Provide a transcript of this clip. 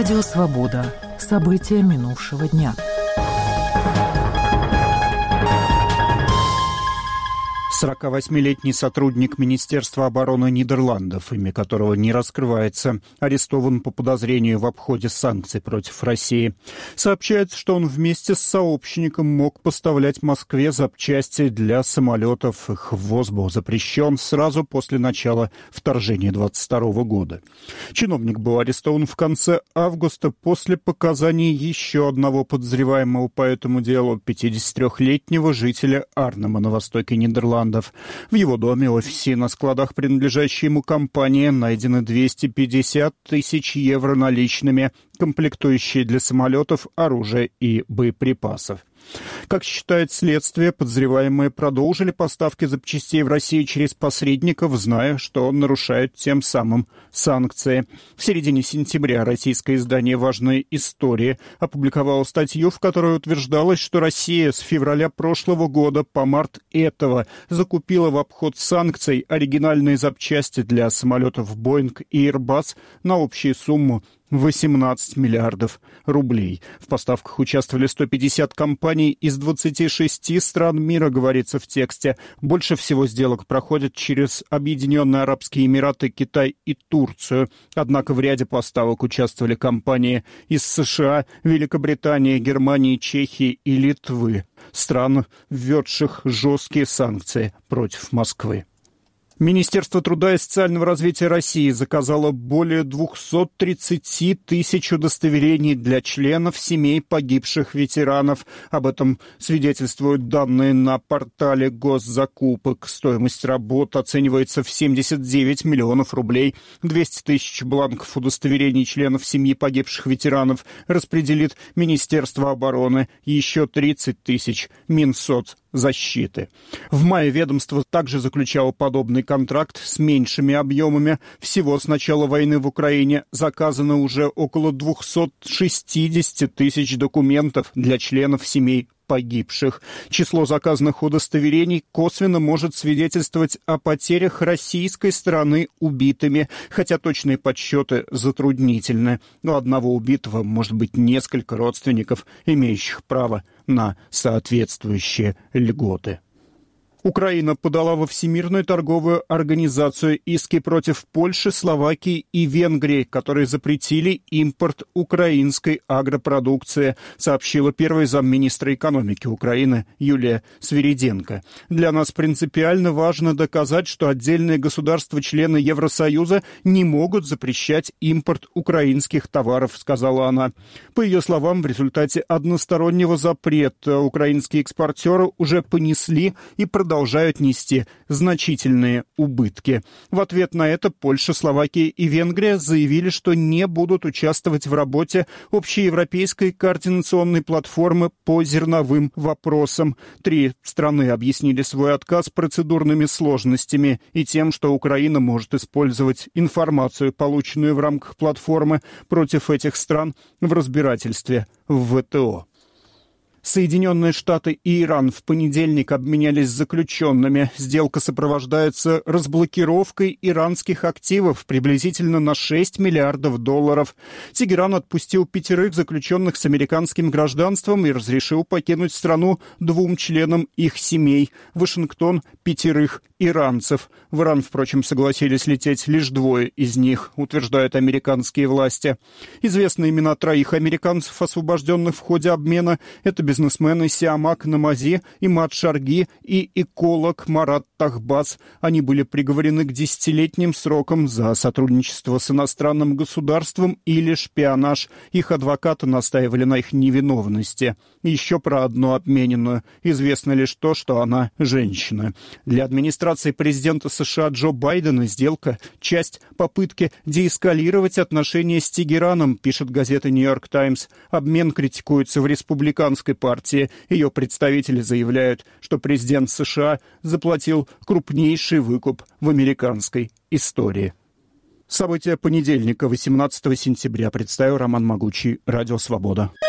Радио «Свобода». События минувшего дня. Сорокавосьмилетний сотрудник Министерства обороны Нидерландов, имя которого не раскрывается, арестован по подозрению в обходе санкций против России. Сообщается, что он вместе с сообщником мог поставлять Москве запчасти для самолетов. Их ввоз был запрещен сразу после начала вторжения 22 года. Чиновник был арестован в конце августа после показаний еще одного подозреваемого по этому делу, 53-летнего жителя Арнема на востоке Нидерландов. В его доме, офисе и на складах, принадлежащей ему компании, найдены 250 тысяч евро наличными, комплектующие для самолетов, оружия и боеприпасов. Как считает следствие, подозреваемые продолжили поставки запчастей в Россию через посредников, зная, что он нарушает тем самым санкции. В середине сентября российское издание «Важная история» опубликовало статью, в которой утверждалось, что Россия с февраля прошлого года по март этого закупила в обход санкций оригинальные запчасти для самолетов «Боинг» и «Airbus» на общую сумму 18 миллиардов рублей. В поставках участвовали 150 компаний из 26 стран мира, говорится в тексте. Больше всего сделок проходят через Объединенные Арабские Эмираты, Китай и Турцию. Однако в ряде поставок участвовали компании из США, Великобритании, Германии, Чехии и Литвы, стран, введших жесткие санкции против Москвы. Министерство труда и социального развития России заказало более 230 тысяч удостоверений для членов семей погибших ветеранов. Об этом свидетельствуют данные на портале госзакупок. Стоимость работ оценивается в 79 миллионов рублей. 200 тысяч бланков удостоверений членов семьи погибших ветеранов распределит Министерство обороны. Еще 30 тысяч Минсоцзащиты. В мае ведомство также заключало подобный контракт с меньшими объемами. Всего с начала войны в Украине заказано уже около 260 тысяч документов для членов семей погибших. Число заказанных удостоверений косвенно может свидетельствовать о потерях российской стороны убитыми, хотя точные подсчеты затруднительны. У одного убитого может быть несколько родственников, имеющих право на соответствующие льготы. Украина подала во Всемирную торговую организацию иски против Польши, Словакии и Венгрии, которые запретили импорт украинской агропродукции, сообщила первый замминистра экономики Украины Юлия Свириденко. Для нас принципиально важно доказать, что отдельные государства-члены Евросоюза не могут запрещать импорт украинских товаров, сказала она. По ее словам, в результате одностороннего запрета украинские экспортеры уже понесли и продолжают нести значительные убытки. В ответ на это Польша, Словакия и Венгрия заявили, что не будут участвовать в работе общеевропейской координационной платформы по зерновым вопросам. 3 страны объяснили свой отказ процедурными сложностями и тем, что Украина может использовать информацию, полученную в рамках платформы, против этих стран в разбирательстве в ВТО. Соединенные Штаты и Иран в понедельник обменялись заключенными. Сделка сопровождается разблокировкой иранских активов приблизительно на $6 миллиардов. Тегеран отпустил 5 заключенных с американским гражданством и разрешил покинуть страну 2 членам их семей. Вашингтон — 5 иранцев. В Иран, впрочем, согласились лететь лишь 2 из них, утверждают американские власти. Известны имена 3 американцев, освобожденных в ходе обмена. Это бизнесмены Сиамак Намази, Имад Шарги и эколог Марат Тахбас. Они были приговорены к 10-летним срокам за сотрудничество с иностранным государством или шпионаж. Их адвокаты настаивали на их невиновности. Еще про одну обмененную. Известно лишь то, что она женщина. Для администрации президента США Джо Байдена сделка – часть попытки деэскалировать отношения с Тегераном, пишет газета «Нью-Йорк Таймс». Обмен критикуется в республиканской партии. Ее представители заявляют, что президент США заплатил крупнейший выкуп в американской истории. События понедельника, 18 сентября, представил Роман Могучий, Радио Свобода.